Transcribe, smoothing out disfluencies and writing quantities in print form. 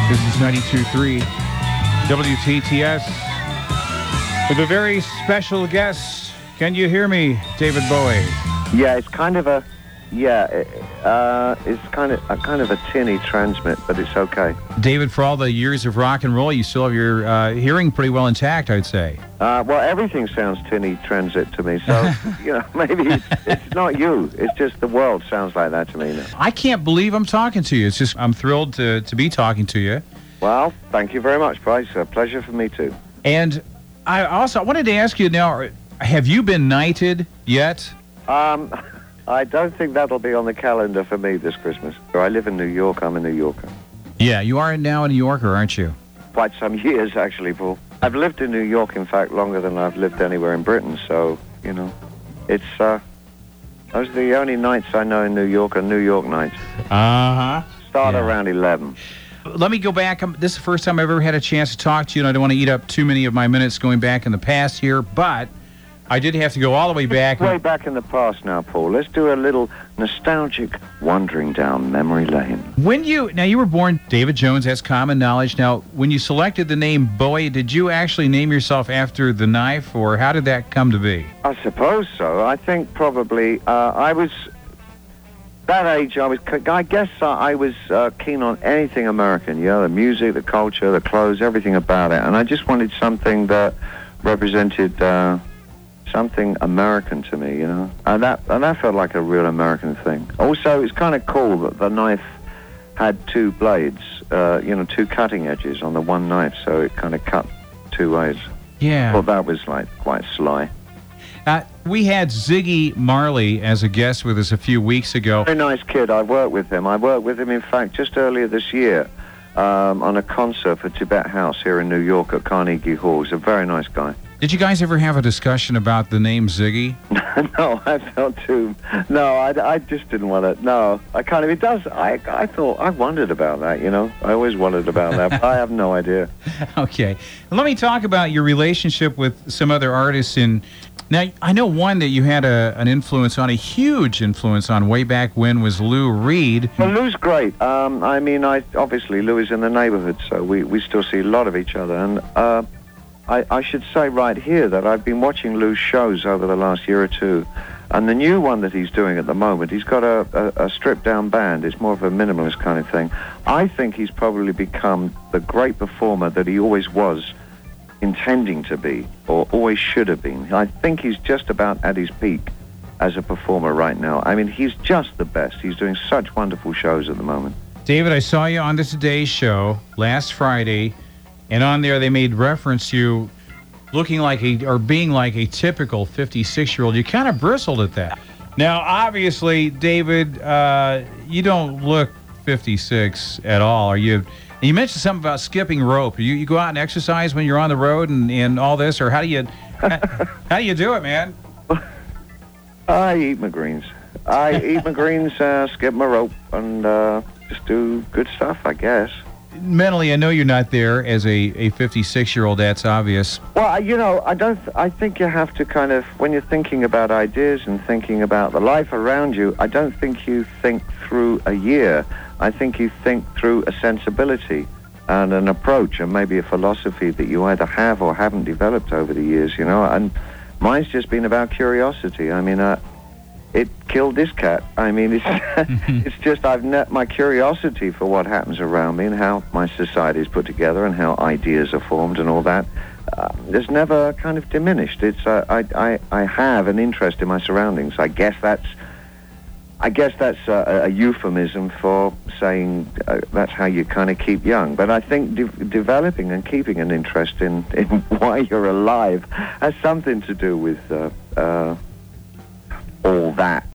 This is 92.3 WTTS with a very special guest. Can you hear me, David Bowie? Yeah, it's kind of a tinny transmit, but it's okay. David, for all the years of rock and roll, you still have your hearing pretty well intact, I'd say. Well, everything sounds tinny transit to me, so, maybe it's not you. It's just the world sounds like that to me now. I can't believe I'm talking to you. It's just, I'm thrilled to be talking to you. Well, thank you very much, Bryce. A pleasure for me, too. And I wanted to ask you now, have you been knighted yet? I don't think that'll be on the calendar for me this Christmas. I live in New York. I'm a New Yorker. Yeah, you are now a New Yorker, aren't you? Quite some years, actually, Paul. I've lived in New York, in fact, longer than I've lived anywhere in Britain. So, it's those are the only nights I know in New York are New York nights. Start around 11. Let me go back. This is the first time I've ever had a chance to talk to you, and I don't want to eat up too many of my minutes going back in the past here, but I did have to go all the way back. Way back in the past now, Paul. Let's do a little nostalgic wandering down memory lane. Now you were born David Jones, that's common knowledge. Now, when you selected the name Bowie, did you actually name yourself after the knife, or how did that come to be? I suppose so. I think probably I was... That age, I guess I was keen on anything American, the music, the culture, the clothes, everything about it. And I just wanted something that represented something American to me, And that felt like a real American thing. Also, it's kind of cool that the knife had two blades, two cutting edges on the one knife, so it kind of cut two ways. Yeah. Well, that was quite sly. We had Ziggy Marley as a guest with us a few weeks ago. Very nice kid. I worked with him. In fact, just earlier this year on a concert for Tibet House here in New York at Carnegie Hall. He's a very nice guy. Did you guys ever have a discussion about the name Ziggy? No, I felt too... No, I just didn't want to... No, I kind of... It does... I wondered about that, I always wondered about that, but I have no idea. Okay. Let me talk about your relationship with some other artists in... Now, I know one that you had a huge influence on way back when was Lou Reed. Well, Lou's great. Obviously, Lou is in the neighborhood, so we still see a lot of each other. And I should say right here that I've been watching Lou's shows over the last year or two. And the new one that he's doing at the moment, he's got a stripped-down band. It's more of a minimalist kind of thing. I think he's probably become the great performer that he always was intending to be, or always should have been. I think he's just about at his peak as a performer right now. He's just the best. He's doing such wonderful shows at the moment. David, I saw you on the Today Show last Friday, and on there they made reference to you looking like being like a typical 56-year-old. You kind of bristled at that. Now, obviously, David, you don't look 56 at all. Are you? And you mentioned something about skipping rope. You go out and exercise when you're on the road and all this, or how do you do it, man? I eat my greens. Skip my rope, and just do good stuff, I guess. Mentally, I know you're not there as a 56-year-old. That's obvious. Well, I think you have to kind of, when you're thinking about ideas and thinking about the life around you, I don't think you think through a year. I think you think through a sensibility and an approach and maybe a philosophy that you either have or haven't developed over the years, And mine's just been about curiosity. It killed this cat. It's just my curiosity for what happens around me and how my society is put together and how ideas are formed and all that. There's never kind of diminished. It's I have an interest in my surroundings. I guess that's a euphemism for saying that's how you kind of keep young. But I think developing and keeping an interest in why you're alive has something to do with all that